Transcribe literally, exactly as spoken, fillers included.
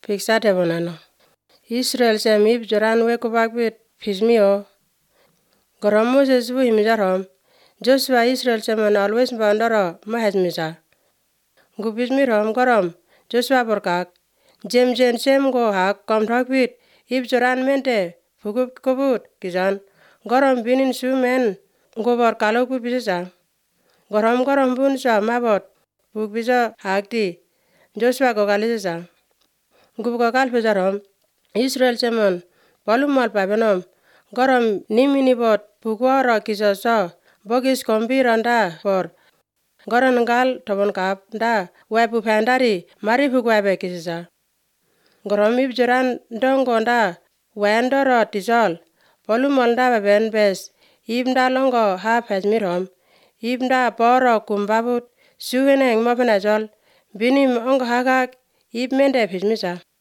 Piksa tebonano. Israel sem ip joran we kubakbit pismio. Gorom Moses bu himijarom. Joshua Israel seman always bandoro mahesmisa. Gubismirom gorom. Joshua borkak. Jem jen sem go hak komthokbit. Ip joran mente pukub kubut kizan. Gorom binin sumen gobor kalokbut bisisa. Gorom gorom bun sa mabot. Puk bisa hakti. Joshua gokalisisa. Gub gokal pisarom. Israel seman palumal pabenom. Gorom niminibot pukwara kisoso. Bogis kombiranda por. Goron ngal tobon kap da. Wepu pendari mari pukwebe kisisa. Gorom ip joran dongo da. Wendoro tisol. Palumal da beben bes. Ip da longo hap hesmirom. Ip da poro kumbabut. Suweneng mapenajol. Binim ongo hagak. Ip mende pismisa.